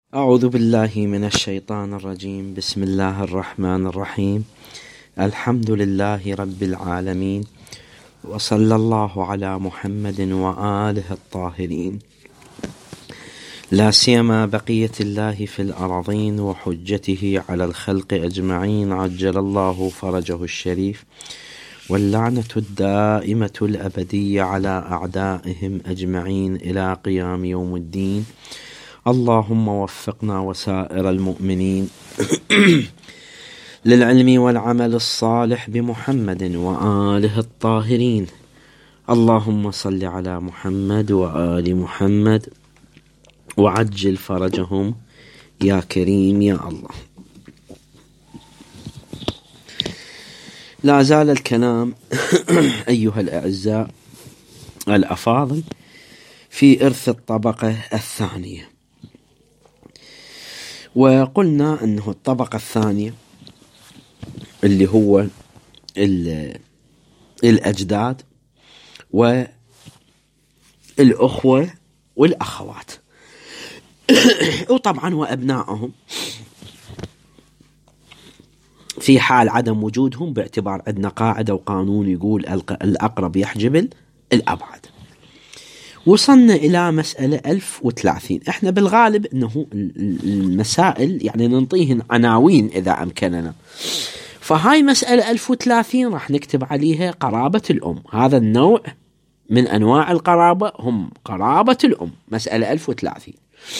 أعوذ بالله من الشيطان الرجيم. بسم الله الرحمن الرحيم. الحمد لله رب العالمين، وصلى الله على محمد وآله الطاهرين، لا سيما بقية الله في الأرضين وحجته على الخلق أجمعين، عجل الله فرجه الشريف، واللعنة الدائمة الأبدية على أعدائهم أجمعين إلى قيام يوم الدين. اللهم وفقنا وسائر المؤمنين للعلم والعمل الصالح بمحمد وآله الطاهرين. اللهم صل على محمد وآل محمد وعجل فرجهم يا كريم يا الله. لا زال الكلام أيها الأعزاء الأفاضل في إرث الطبقة الثانية، وقلنا أنه الطبقة الثانية اللي هو الأجداد والأخوة والأخوات وطبعا وأبنائهم في حال عدم وجودهم، باعتبار عندنا قاعدة وقانون يقول الأقرب يحجب الأبعد. وصلنا إلى مسألة 1030. احنا بالغالب انه المسائل يعني ننطيهن عناوين إذا أمكننا، فهاي مسألة 1030 راح نكتب عليها قرابة الأم. هذا النوع من أنواع القرابة هم قرابة الأم، مسألة 1030.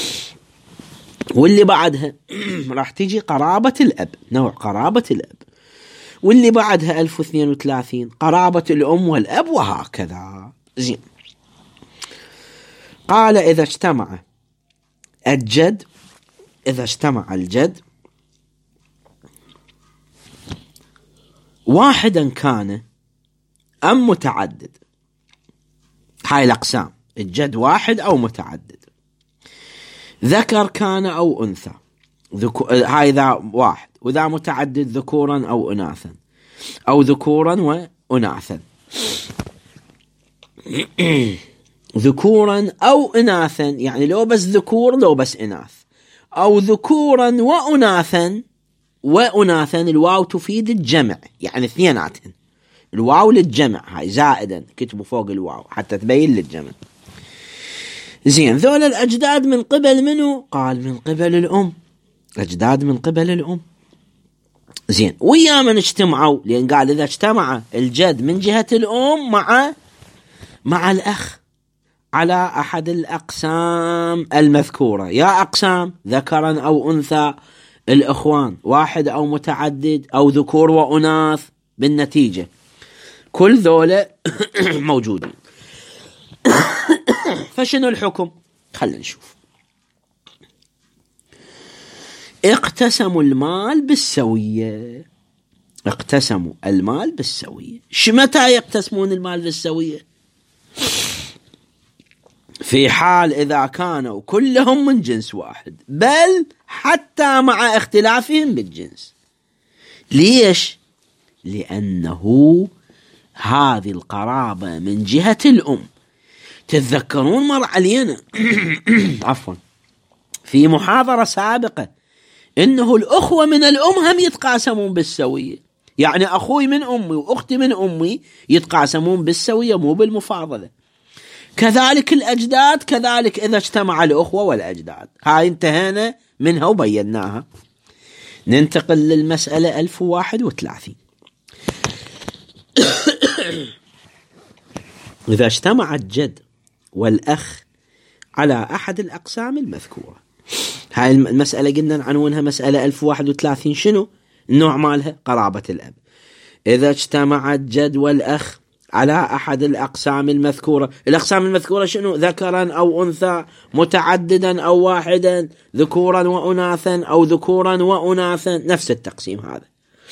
واللي بعدها راح تيجي قرابة الأب، نوع قرابة الأب. واللي بعدها 1032 قرابة الأم والأب، وهكذا. زين، قال إذا اجتمع الجد واحدا كان أم متعدد. هاي الأقسام: الجد واحد أو متعدد، ذكر كان أو أنثى، هاي ذا واحد، وذا متعدد ذكورا أو أناثا، أو ذكورا وأناثا، ذكورا أو إناثا، يعني لو بس ذكور لو بس إناث، أو ذكورا وأناثا. الواو تفيد الجمع، يعني اثنيناتهن، الواو للجمع، هاي زائدا كتبوا فوق الواو حتى تبين للجمع. زين، ذول الأجداد من قبل منو؟ قال من قبل الأم، أجداد من قبل الأم. زين، ويا من اجتمعوا، لأن قال إذا اجتمع الجد من جهة الأم مع الأخ على أحد الأقسام المذكورة. يا أقسام: ذكرا أو أنثى، الإخوان واحد أو متعدد، أو ذكور وأناث. بالنتيجة كل ذولا موجودين. فشنو الحكم؟ خلينا نشوف. اقتسموا المال بالسوية. اقتسموا المال بالسوية. متى يقتسمون المال بالسوية؟ في حال إذا كانوا كلهم من جنس واحد، بل حتى مع اختلافهم بالجنس. ليش؟ لأنه هذه القرابة من جهة الأم. تتذكرون مر علينا عفوا في محاضرة سابقة إنه الأخوة من الأم هم يتقاسمون بالسوية، يعني أخوي من أمي وأختي من أمي يتقاسمون بالسوية مو بالمفاضلة. كذلك الأجداد، كذلك إذا اجتمع الأخوة والأجداد. هاي انتهينا منها وبيناها. ننتقل للمسألة 1031. إذا اجتمع الجد والأخ على أحد الأقسام المذكورة. هاي المسألة قلنا نعنونها مسألة 1031. شنو النوع مالها؟ قرابة الأب. إذا اجتمع الجد والأخ على أحد الأقسام المذكورة. الأقسام المذكورة شنو؟ ذكرا أو أنثى، متعددا أو واحدا، ذكورا وأناثا، أو ذكورا وأناثا، نفس التقسيم هذا.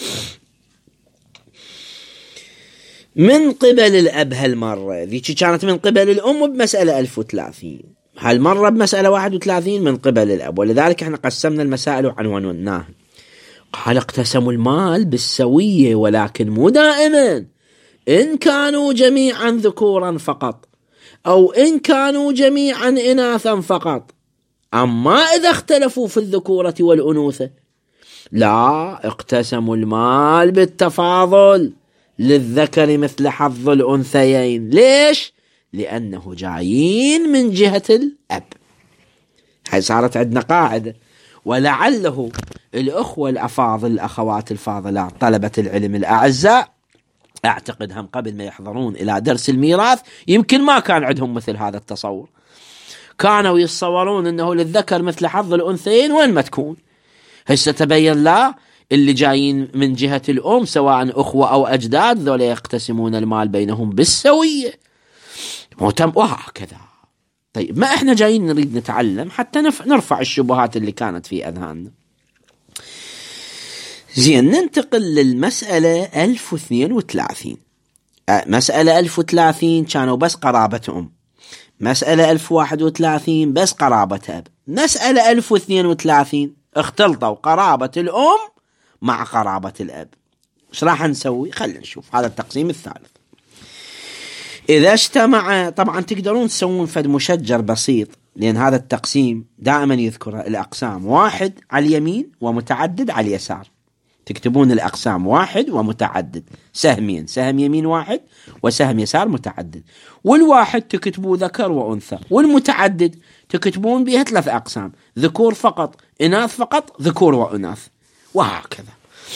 من قبل الأب هالمرة، ذيك كانت من قبل الأم بمسألة 1030، هالمرة بمسألة 31 من قبل الأب. ولذلك احنا قسمنا المسائل وعنوناها. قال اقتسموا المال بالسوية، ولكن مو دائما، إن كانوا جميعا ذكورا فقط، أو إن كانوا جميعا إناثا فقط، أما إذا اختلفوا في الذكورة والأنوثة لا، اقتسموا المال بالتفاضل، للذكر مثل حظ الأنثيين. ليش؟ لأنه جايين من جهة الأب. هاي صارت عندنا قاعدة. ولعله الأخوة الأفاضل، الأخوات الفاضلات، طلبة العلم الأعزاء، أعتقد هم قبل ما يحضرون إلى درس الميراث يمكن ما كان عندهم مثل هذا التصور، كانوا يتصورون أنه للذكر مثل حظ الأنثيين. وين ما تكون هسه تبين لا، اللي جايين من جهة الأم سواء أخوة أو أجداد ذولا يقتسمون المال بينهم بالسوية، وهكذا. طيب، ما إحنا جايين نريد نتعلم حتى نرفع الشبهات اللي كانت في أذهاننا. زين، ننتقل للمسألة 1032. مسألة 1030 كانوا بس قرابة أم، مسألة 1031 بس قرابة أب، مسألة 1032 اختلطوا قرابة الأم مع قرابة الأب. ايش راح نسوي؟ خلينا نشوف هذا التقسيم الثالث. إذا اجتمع، طبعا تقدرون تسوون فد مشجر بسيط، لأن هذا التقسيم دائما يذكر الأقسام واحد على اليمين ومتعدد على اليسار. تكتبون الأقسام واحد ومتعدد، سهمين، سهم يمين واحد وسهم يسار متعدد. والواحد تكتبوا ذكر وأنثى، والمتعدد تكتبون بها 3 أقسام، ذكور فقط، إناث فقط، ذكور وأناث، وهكذا.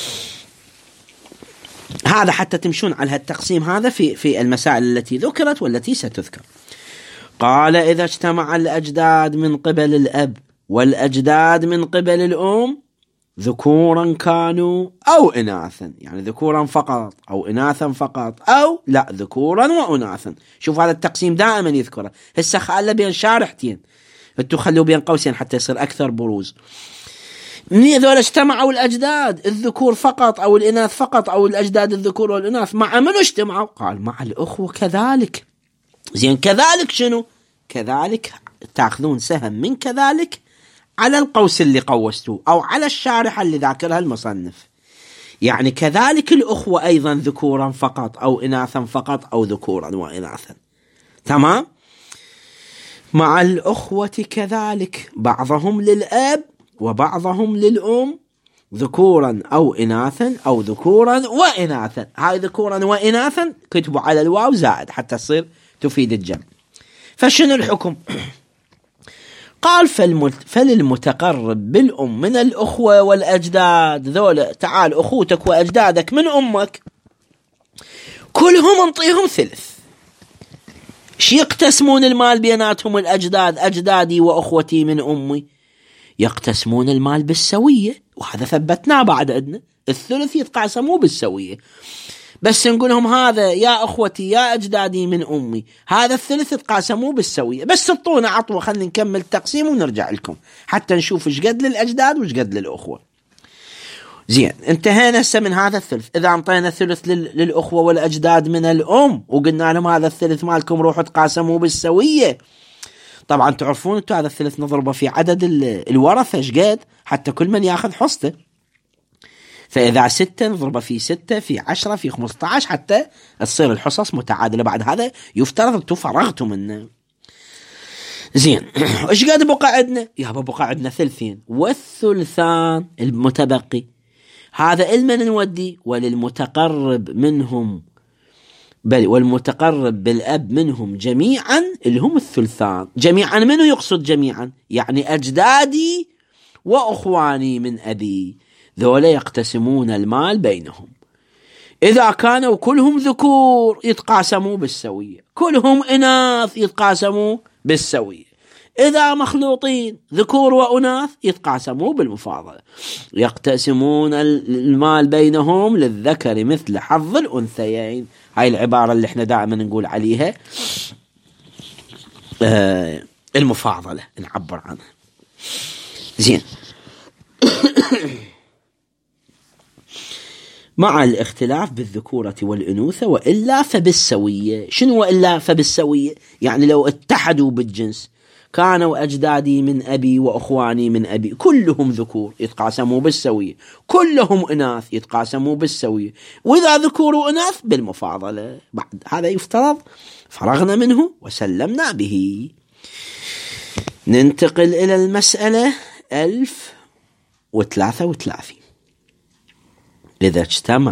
هذا حتى تمشون على التقسيم هذا في المسائل التي ذكرت والتي ستذكر. قال: إذا اجتمع الأجداد من قبل الأب والأجداد من قبل الأم ذكورا كانوا أو إناثا، يعني ذكورا فقط أو إناثا فقط، أو لا، ذكورا وأناثا. شوف هذا التقسيم دائما يذكره. هسه خلى بين شارحتين، انتو خلوا بين قوسين حتى يصير أكثر بروز. من هذول اجتمعوا الأجداد الذكور فقط أو الإناث فقط، أو الأجداد الذكور والإناث، مع من اجتمعوا؟ قال: مع الأخوة كذلك. زين، كذلك شنو؟ كذلك تأخذون سهم من كذلك على القوس اللي قوستوه، أو على الشارحة اللي ذاكرها المصنف. يعني كذلك الأخوة أيضا ذكورا فقط أو إناثا فقط، أو ذكورا وإناثا. تمام؟ مع الأخوة كذلك، بعضهم للأب وبعضهم للأم، ذكورا أو إناثا، أو ذكورا وإناثا. هاي ذكورا وإناثا كتبوا على الواو زائد حتى تصير تفيد الجمع. فشنو الحكم؟ قال: فللمتقرب بالأم من الأخوة والأجداد، ذولا تعال أخوتك وأجدادك من أمك كلهم انطيهم ثلث. شي يقتسمون المال بيناتهم الأجداد، أجدادي وأخوتي من أمي يقتسمون المال بالسوية، وهذا ثبتناه بعد عندنا، الثلث يتقاسموا بالسوية. بس نقولهم هذا يا أخوتي يا أجدادي من أمي، هذا الثلث تقاسموه بالسوية. بس سطونا عطوة، خلينا نكمل التقسيم ونرجع لكم حتى نشوف ايش قد للأجداد وايش قد للأخوة. زين، انتهينا هسه من هذا الثلث. إذا انطينا ثلث للأخوة والأجداد من الأم وقلنا لهم هذا الثلث مالكم روحوا تقاسموه بالسوية، طبعا تعرفون انتوا هذا الثلث نضربه في عدد الورثة ايش قد، حتى كل من ياخذ حصته. فإذا 6 نضربه في 6 في 10 في 15 حتى تصير الحصص متعادلة. بعد هذا يفترض انتوا فرغتوا منه. زين، ايش قد بقى عندنا؟ يابا بقى عندنا ثلثين، والثلثان المتبقي هذا المن نودي؟ وللمتقرب منهم، بل والمتقرب بالأب منهم جميعا اللي هم الثلثان. جميعا منه يقصد جميعا؟ يعني أجدادي وأخواني من أبي، ذولا يقتسمون المال بينهم. إذا كانوا كلهم ذكور يتقاسموا بالسوية، كلهم إناث يتقاسموا بالسوية، إذا مخلوطين ذكور وأناث يتقاسموا بالمفاضلة. يقتسمون المال بينهم للذكر مثل حظ الأنثيين. هاي العبارة اللي احنا دائما نقول عليها المفاضلة، نعبر عنها. زين، مع الاختلاف بالذكورة والأنوثة، وإلا فبالسوية. شنو وإلا فبالسوية؟ يعني لو اتحدوا بالجنس، كانوا أجدادي من أبي وأخواني من أبي كلهم ذكور يتقاسموا بالسوية، كلهم إناث يتقاسموا بالسوية، وإذا ذكور وإناث بالمفاضلة. بعد هذا يفترض فرغنا منه وسلمنا به. ننتقل إلى المسألة 1033. إذا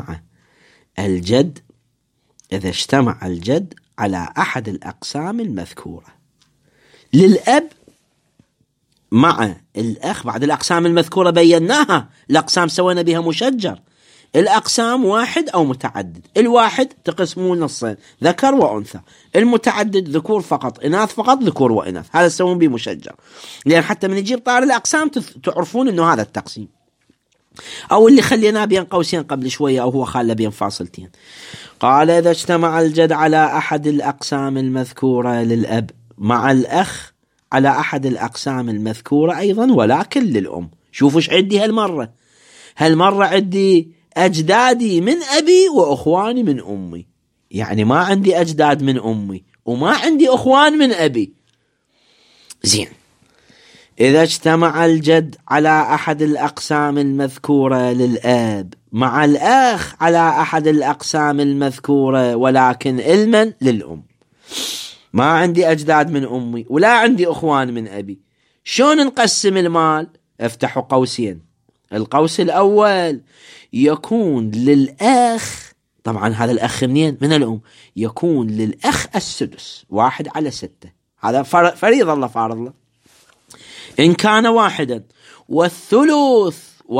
اجتمع الجد على أحد الأقسام المذكورة للأب مع الأخ. بعد الأقسام المذكورة بيناها، الأقسام سوينا بها مشجر. الأقسام واحد أو متعدد. الواحد تقسمون نصين، ذكر وأنثى. المتعدد ذكور فقط، إناث فقط، ذكور وإناث. هذا تسوون به مشجر، لأن حتى من يجيب طار الأقسام تعرفون أنه هذا التقسيم. أو اللي خليناه بين قوسين قبل شوية، أو هو خلى بين فاصلتين. قال إذا اجتمع الجد على أحد الأقسام المذكورة للأب مع الأخ على أحد الأقسام المذكورة أيضا ولكن للأم. شوفوا ايش عندي هالمرة عندي أجدادي من أبي وأخواني من أمي. يعني ما عندي أجداد من أمي وما عندي أخوان من أبي. زين، إذا اجتمع الجد على أحد الأقسام المذكورة للأب مع الأخ على أحد الأقسام المذكورة ولكن المن للأم. ما عندي أجداد من أمي ولا عندي أخوان من أبي. شلون نقسم المال؟ افتحوا قوسين. القوس الأول يكون للأخ، طبعا هذا الأخ منين؟ من الأم. يكون للأخ السدس، 1/6. هذا فريض الله فارض له إن كان واحدا. والثلث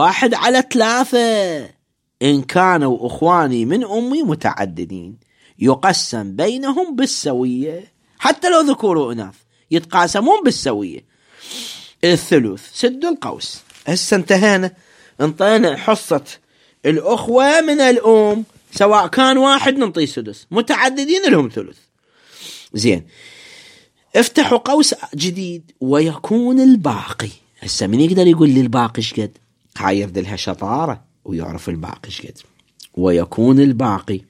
1/3 إن كانوا أخواني من أمي متعددين. يقسم بينهم بالسوية، حتى لو ذكور وإناث يتقاسمون بالسوية. الثلث. سدوا القوس. هسه انتهينا، انطينا حصة الأخوة من الأم، سواء كان واحد ننطيه سدس، متعددين لهم ثلث. زين، افتحوا قوس جديد. ويكون الباقي. هسه من يقدر يقول لي الباقي شقد؟ هاي يردلها شطارة ويعرف الباقي شقد. ويكون الباقي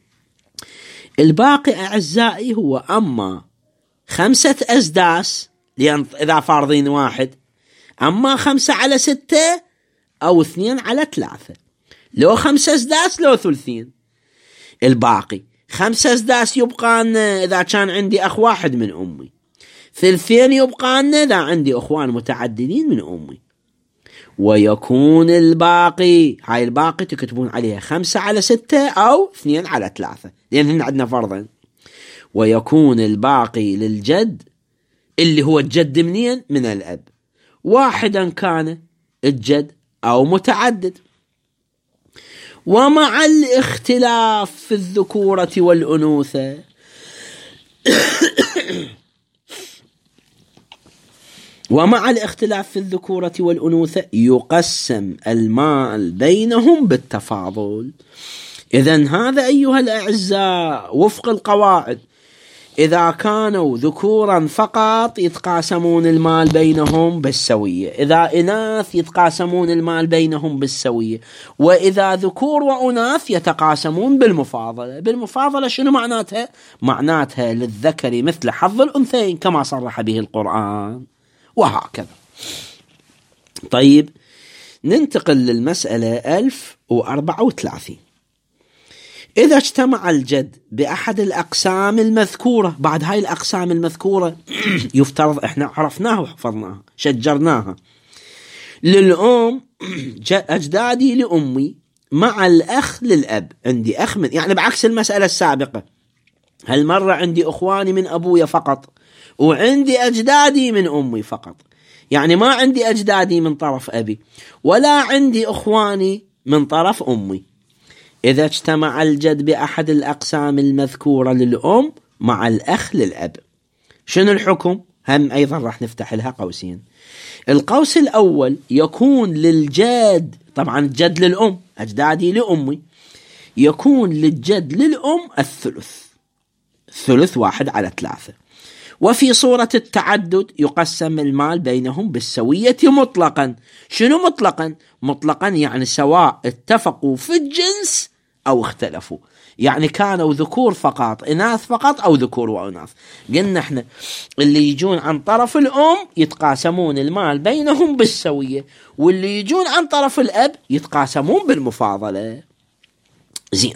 أعزائي هو أما 5 أسداس، لأن إذا فارضين واحد، أما 5/6 أو 2/3. لو 5 أسداس لو ثلثين. الباقي 5 أسداس يبقى إذا كان عندي أخ واحد من أمي، 2 يبقى إذا عندي أخوان متعددين من أمي. ويكون الباقي، هاي الباقي تكتبون عليها 5/6 أو 2/3، لأن هنا عندنا فرضين. ويكون الباقي للجد اللي هو الجد منين؟ من الأب، واحدا كان الجد أو متعدد. ومع الاختلاف في الذكورة والأنوثة يقسم المال بينهم بالتفاضل. إذن هذا أيها الأعزاء وفق القواعد. إذا كانوا ذكورا فقط يتقاسمون المال بينهم بالسوية، إذا إناث يتقاسمون المال بينهم بالسوية، وإذا ذكور وأناث يتقاسمون بالمفاضلة. بالمفاضلة شنو معناتها؟ معناتها للذكر مثل حظ الأنثيين كما صرح به القرآن، وهكذا. طيب، ننتقل للمسألة 1034. إذا اجتمع الجد بأحد الأقسام المذكورة، بعد هاي الأقسام المذكورة يفترض إحنا عرفناها وحفظناها شجرناها. للأم أجدادي لأمي مع الأخ للأب. عندي أخ من، يعني بعكس المسألة السابقة، هالمرة عندي أخواني من أبويا فقط، وعندي أجدادي من أمي فقط. يعني ما عندي أجدادي من طرف أبي ولا عندي أخواني من طرف أمي. إذا اجتمع الجد بأحد الأقسام المذكورة للأم مع الأخ للأب، شنو الحكم؟ هم أيضا راح نفتح لها قوسين. القوس الأول يكون للجد، طبعا الجد للأم، أجدادي لأمي، يكون للجد للأم الثلث 1/3. وفي صورة التعدد يقسم المال بينهم بالسوية مطلقا. شنو مطلقا؟ مطلقا يعني سواء اتفقوا في الجنس أو اختلفوا، يعني كانوا ذكور فقط، إناث فقط، أو ذكور وإناث. قلنا احنا اللي يجون عن طرف الأم يتقاسمون المال بينهم بالسوية، واللي يجون عن طرف الأب يتقاسمون بالمفاضلة. زين،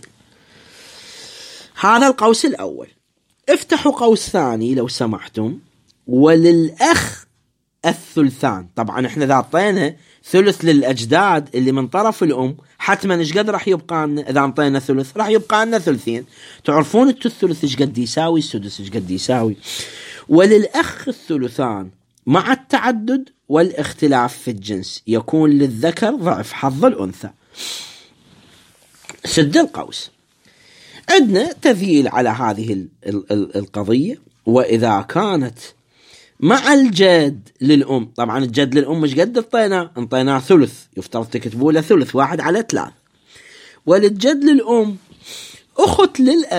هذا القوس الأول. افتحوا قوس ثاني لو سمحتم. وللأخ الثلثان. طبعا احنا اذا اعطينا ثلث للاجداد اللي من طرف الام حتما ايش قد راح يبقى لنا؟ اذا اعطينا ثلث راح يبقى لنا ثلثين. تعرفون الثلث ايش قد يساوي؟ السدس ايش قد يساوي؟ وللاخ الثلثان مع التعدد والاختلاف في الجنس، يكون للذكر ضعف حظ الانثى. سد القوس. عندنا تذييل على هذه القضية. وإذا كانت مع الجد للأم، طبعا الجد للأم مش قد انطيناه ثلث، يفترض تكتبوا له ثلث 1/3. وللجد للأم أخت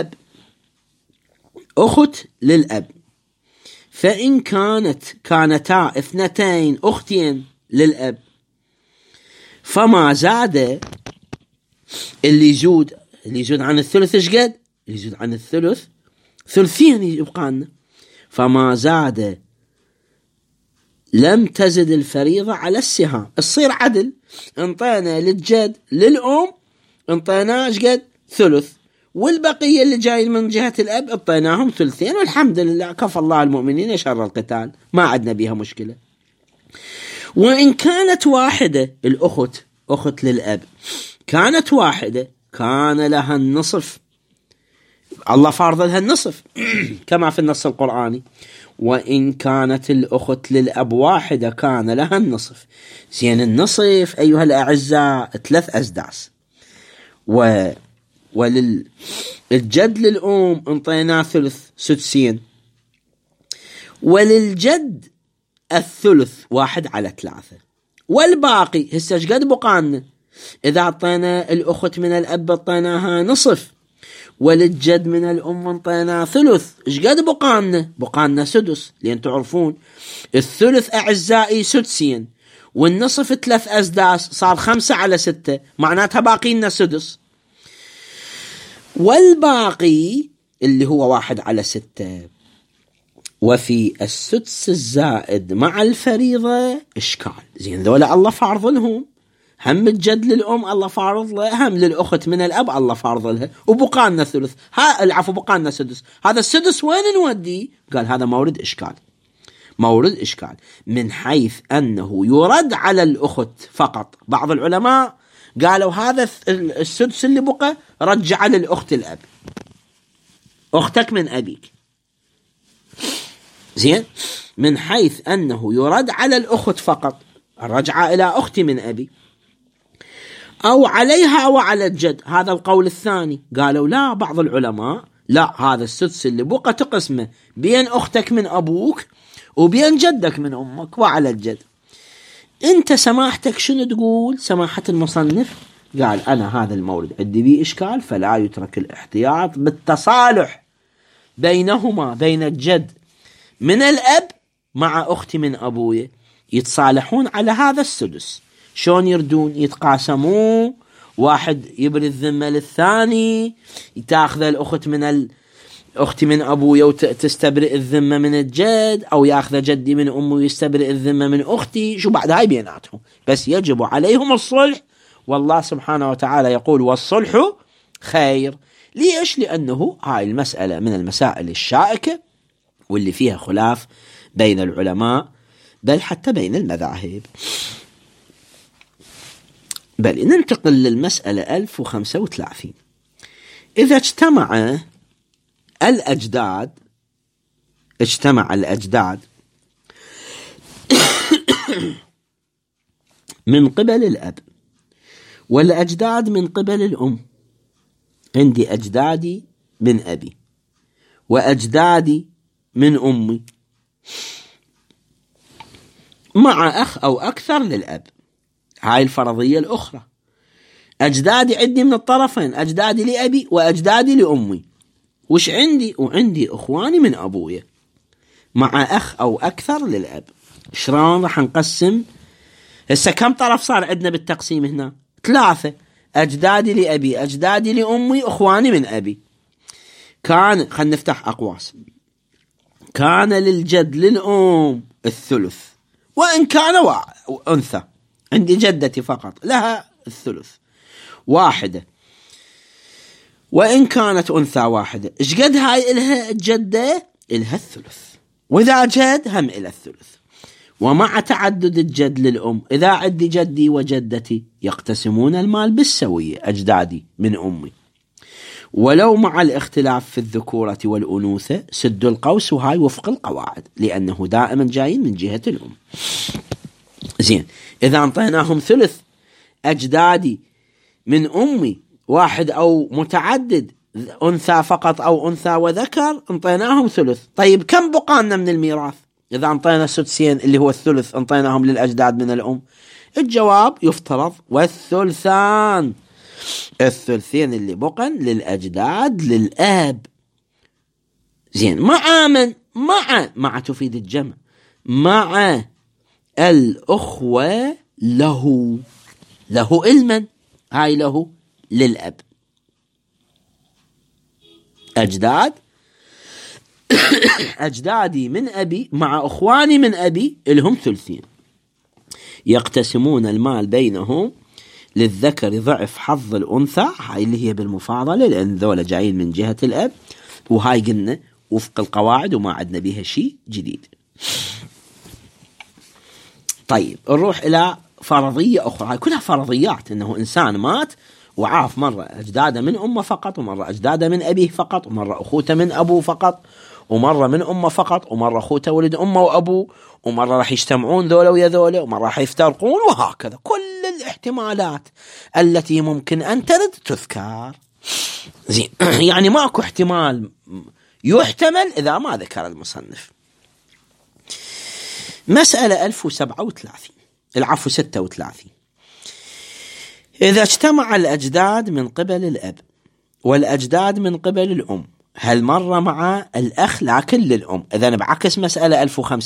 للأب، فإن كانتا 2 أختين للأب، فما زاد اللي يزود عن الثلث ايش قد؟ اللي يزود عن الثلث ثلثين يبقى لنا. فما زاد لم تزد الفريضة على السهام، تصير عدل. انطينا للجد للأم انطيناه ايش قد؟ ثلث، والبقية اللي جاي من جهة الأب انطيناهم ثلثين، والحمد لله كفى الله المؤمنين شر القتال، ما عدنا بها مشكلة. وإن كانت واحدة أخت للأب كانت واحدة كان لها النصف، الله فارض لها النصف كما في النص القرآني. وإن كانت الأخت للأب واحدة كان لها النصف. زين النصف أيها الأعزاء 3 أسداس. وللجد للأم انطيناه ثلث 6، وللجد الثلث 1/3. والباقي هسه ايش قد بقانا؟ إذا أعطينا الأخت من الأب أعطيناها نصف، وللجد من الأم أعطيناه ثلث، إيش قد بقانا سدس. لأن تعرفون الثلث أعزائي 6، والنصف 3 أسداس، صار 5/6، معناتها باقي لنا سدس. والباقي اللي هو 1/6. وفي السدس الزائد مع الفريضة إشكال. زين ذولا الله فارض لهم، هم الجد للأم الله فارض له، هم للأخت من الأب الله فارض لها، وبقالنا ثلث، العفو بقالنا سدس. هذا السدس وين نودي؟ قال هذا مورد إشكال من حيث أنه يرد على الأخت فقط. بعض العلماء قالوا هذا السدس اللي بقى رجع للأخت الأب، أختك من أبيك. زين، من حيث أنه يرد على الأخت فقط، الرجعة إلى أختي من أبي، أو عليها أو على الجد. هذا القول الثاني. قالوا لا، بعض العلماء لا، هذا السدس اللي بقى تقسمه بين أختك من أبوك وبين جدك من أمك وعلى الجد. أنت سماحتك شنو تقول؟ سماحة المصنف قال أنا هذا المورد عندي بيه إشكال، فلا يترك الاحتياط بالتصالح بينهما، بين الجد من الأب مع أختي من أبويا، يتصالحون على هذا السدس. شون يردون؟ يتقاسمون، واحد يبري الذمة للثاني، تاخذ الأخت من أختي من أبويا وتستبرئ الذمة من الجد، أو ياخذ جدي من أمي ويستبرئ الذمة من أختي. شو بعد؟ هاي بيناتهم، بس يجب عليهم الصلح. والله سبحانه وتعالى يقول والصلح خير. ليش؟ لأنه هاي المسألة من المسائل الشائكة واللي فيها خلاف بين العلماء، بل حتى بين المذاهب. بل ننتقل للمسألة 1035. إذا اجتمع الأجداد من قبل الأب والأجداد من قبل الأم، عندي أجدادي من أبي وأجدادي من أمي مع أخ أو أكثر للأب. هاي الفرضية الأخرى. أجدادي عندي من الطرفين، أجدادي لأبي وأجدادي لأمي. وش عندي؟ وعندي أخواني من أبويا مع أخ أو أكثر للأب. شلون راح نقسم؟ هسه كم طرف صار عندنا بالتقسيم هنا؟ 3. أجدادي لأبي، أجدادي لأمي، أخواني من أبي. خلنا نفتح أقواس. كان للجد للأم الثلث، وإن كان أنثى. عندي جدتي فقط لها الثلث 1، وإن كانت أنثى 1. إيش قد هاي إلها الجدة؟ إلها الثلث، وإذا جد هم إلى الثلث. ومع تعدد الجد للأم إذا عندي جدي وجدتي يقتسمون المال بالسوية أجدادي من أمي. ولو مع الاختلاف في الذكورة والأنوثة سد القوس، وهاي وفق القواعد لأنه دائما جايين من جهة الأم. زين، إذا انطيناهم ثلث أجدادي من أمي واحد أو متعدد أنثى فقط أو أنثى وذكر انطيناهم ثلث. طيب كم بقانا من الميراث إذا انطينا سدسين اللي هو الثلث انطيناهم للأجداد من الأم؟ الجواب يفترض والثلثان، الثلثين اللي بقن للأجداد للأب. زين، مع من؟ مع تفيد الجمع، مع الأخوة له المن، هاي له للأب. أجدادي من أبي مع أخواني من أبي لهم ثلثين، يقتسمون المال بينهم للذكر ضعف حظ الأنثى، هاي اللي هي بالمفاضلة لأن ذولا جايين من جهة الأب، وهاي قلنا وفق القواعد وما عندنا بها شيء جديد. طيب نروح إلى فرضية أخرى، هاي كلها فرضيات، إنه إنسان مات وعاف مرة أجداده من أمه فقط، ومرة أجداده من أبيه فقط، ومرة أخوته من أبوه فقط، ومرة من أمه فقط، ومرة أخوته ولد أمه وأبوه، ومرة راح يجتمعون ذولا ويا ذولا، ومرة راح يفترقون، وهكذا كل الاحتمالات التي ممكن أن ترد تذكر. زين، يعني ماكو احتمال يحتمل إذا ما ذكر المصنف. مسألة 1036 إذا اجتمع الأجداد من قبل الأب والأجداد من قبل الأم، هل مر مع الأخ لكن للأم؟ إذن بعكس مسألة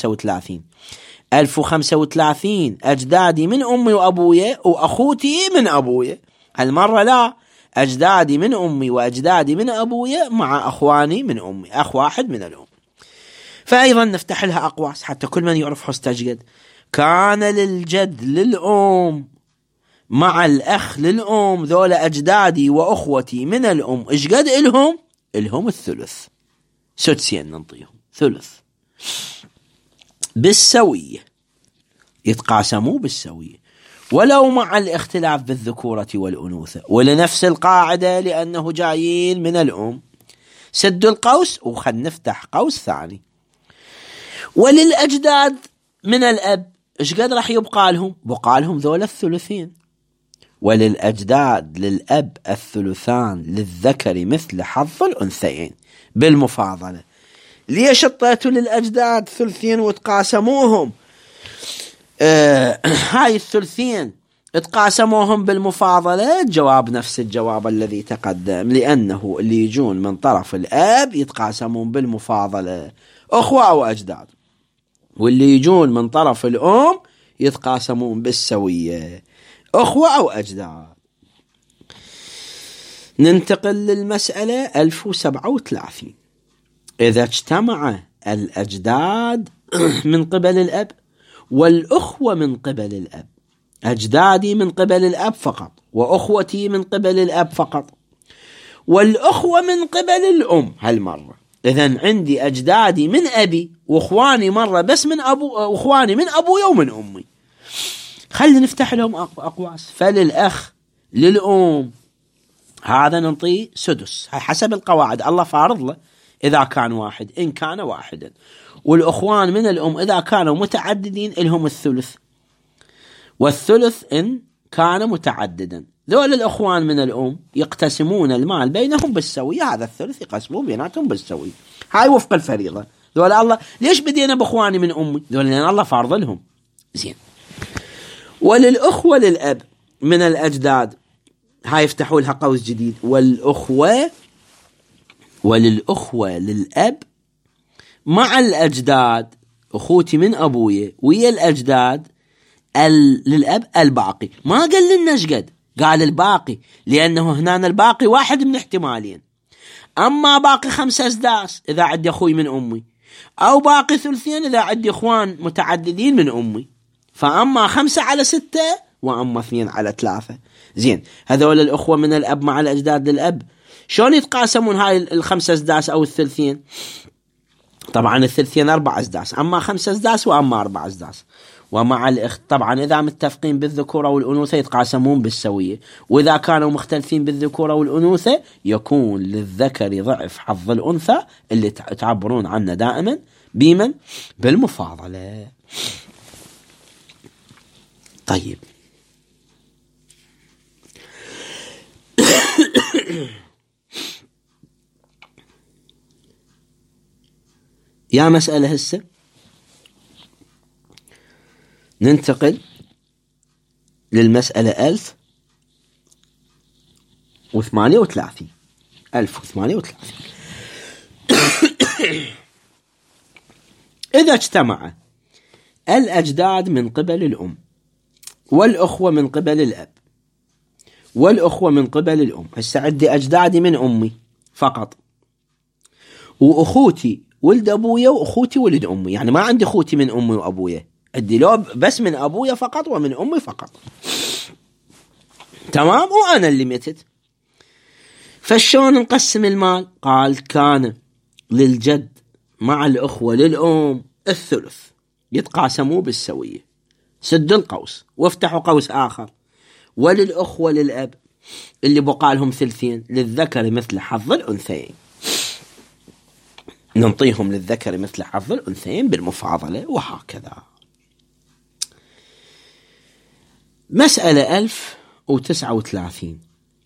1035 أجدادي من أمي وأبوي وأخوتي من أبوي، هل مر؟ لا، أجدادي من أمي وأجدادي من أبوي مع أخواني من أمي، أخ واحد من الأم. فأيضا نفتح لها أقواس حتى كل من يعرف حس تجد. كان للجد للأم مع الأخ للأم، ذولا أجدادي وأخوتي من الأم، إيش قد إلهم الثلث، سدسين ننطيهم ثلث بالسوية، يتقاسموا بالسوية، ولو مع الاختلاف بالذكورة والأنوثة، ولنفس القاعدة لأنه جايين من الأم. سد القوس، وخل نفتح قوس ثاني. وللأجداد من الأب إيش قد راح يبقى لهم؟ بقى لهم ذولا الثلثين. وللأجداد للأب الثلثان للذكر مثل حظ الأنثيين بالمفاضلة. ليش اعطيتوا للأجداد ثلثين وتقاسموهم؟ هاي الثلثين تقاسموهم بالمفاضلة. الجواب نفس الجواب الذي تقدم، لأنه اللي يجون من طرف الأب يتقاسمون بالمفاضلة أخوة أو أجداد، واللي يجون من طرف الأم يتقاسمون بالسوية أخوة أو أجداد. ننتقل للمسألة 1037 إذا اجتمع الأجداد من قبل الأب والأخوة من قبل الأب، أجدادي من قبل الأب فقط وأخوتي من قبل الأب فقط، والأخوة من قبل الأم هالمرة، إذن عندي أجدادي من أبي وأخواني مرة بس من أبو، أخواني من أبوي ومن أمي. خلينا نفتح لهم أقواس. فللأخ للأم هذا ننطيه سدس، هاي حسب القواعد، الله فارض له إذا كان واحد إن كان واحدا، والأخوان من الأم إذا كانوا متعددين لهم الثلث، والثلث إن كان متعددا. ذول الأخوان من الأم يقتسمون المال بينهم بالسوية، هذا الثلث يقسمون بيناتهم بالسوية، هاي وفق الفريضة. ذول الله، ليش بدينا بأخواني من أمي؟ ذول لأن الله فارض لهم. زين، وللأخوة للأب من الأجداد، هاي يفتحوا لها قوس جديد، وللأخوة للأب مع الأجداد، أخوتي من أبوي ويا الأجداد للأب الباقي. ما قال لنا شقد، قال الباقي، لأنه هنا الباقي واحد من احتمالين، أما باقي 5 أسداس إذا عندي أخوي من أمي، أو باقي ثلثين إذا عندي أخوان متعددين من أمي، فأما 5 على 6 وأما 2 على 3. زين، هذول الأخوة من الأب مع الأجداد للأب شلون يتقاسمون هاي 5 أسداس أو الثلثين؟ طبعا الثلثين 4 أسداس، أما 5 أسداس وأما 4 أسداس. ومع طبعا إذا متفقين بالذكورة والأنوثة يتقاسمون بالسوية، وإذا كانوا مختلفين بالذكورة والأنوثة يكون للذكر ضعف حظ الأنثى اللي تعبرون عنه دائما بمن؟ بالمفاضلة. طيب يا مسألة هسه ننتقل للمسألة 1038. إذا اجتمع الأجداد من قبل الأم والأخوة من قبل الأب والأخوة من قبل الأم، هسه عندي أجدادي من أمي فقط، وأخوتي ولد أبويا وأخوتي ولد أمي، يعني ما عندي أخوتي من أمي وأبويا، عندي لو بس من أبويا فقط ومن أمي فقط. تمام، وأنا اللي متت. فشون نقسم المال؟ قال كان للجد مع الأخوة للأم الثلث، يتقاسموا بالسوية. سد القوس وافتحوا قوس آخر، وللأخوة للأب اللي بقى لهم ثلثين، للذكر مثل حظ الأنثيين، ننطيهم للذكر مثل حظ الأنثيين بالمفاضلة، وهكذا. مسألة 1039.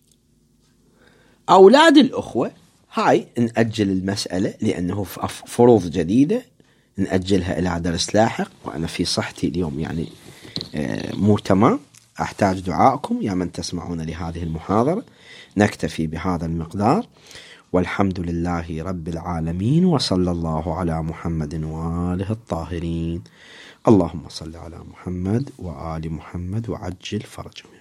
أولاد الأخوة، هاي نأجل المسألة لأنه فروض جديدة نأجلها إلى درس لاحق، وأنا في صحتي اليوم يعني مو تمام، أحتاج دعائكم يا من تسمعون لهذه المحاضرة. نكتفي بهذا المقدار، والحمد لله رب العالمين، وصلى الله على محمد وآله الطاهرين. اللهم صل على محمد وآل محمد وعجل فرجهم.